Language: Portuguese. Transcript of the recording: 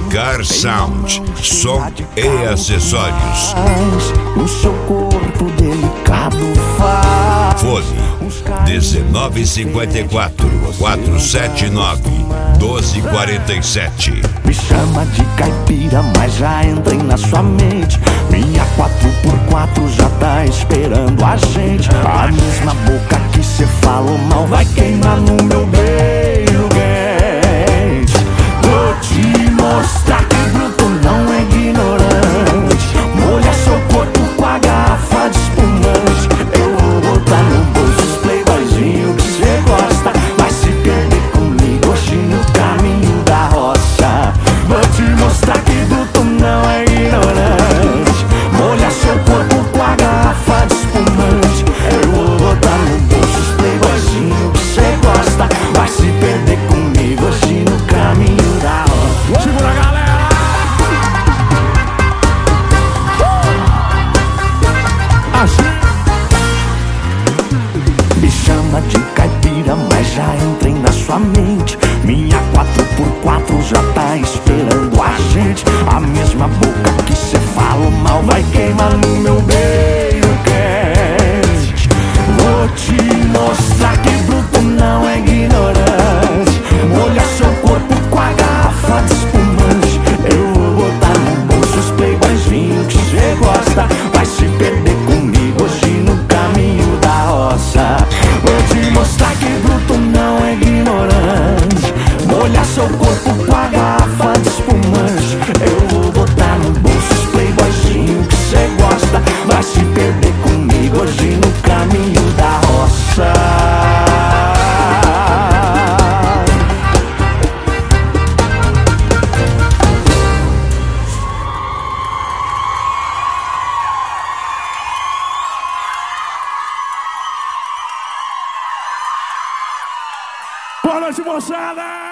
Car Sound, som e acessórios. O seu corpo delicado faz. Fone 1954 479 1247. Me chama de caipira, mas já entrei na sua mente. Minha 4x4 já tá esperando a gente. A mesma boca que cê falou mal vai queimar no meu beijo quente. Vou te mostrar que bruto não é ignorante. Molha seu corpo com a garrafa de espumante. Eu vou botar no bolso os playboyzinho que cê gosta. Vai se perder comigo hoje no caminho da roça. Vou te mostrar que bruto não é ignorante. Molha seu corpo com a garrafa de espumante. Eu vou botar no bolso os playboyzinho que cê gosta. Vai se perder comigo hoje no caminho da roça. Segura a galera! Me chama de caipira, mas já entrei na sua mente. Minha 4x4 já tá esperando a gente. A mesma boca que cê falou mal vai queimar no meu beijo quente. Vou te mostrar que bruto não é ignorante. Molha seu corpo com a garrafa de espumante. Eu vou botar no bolso os playboyzinho que cê gosta. Vai se perder comigo hoje no caminho da roça. Vou te mostrar que bruto não é ignorante. Molha seu corpo com a garrafa de espumante. Eu vou botar no bolso os playboyzinho que cê gosta. Vai se perder comigo hoje no caminho da roça. Boa noite, moçada!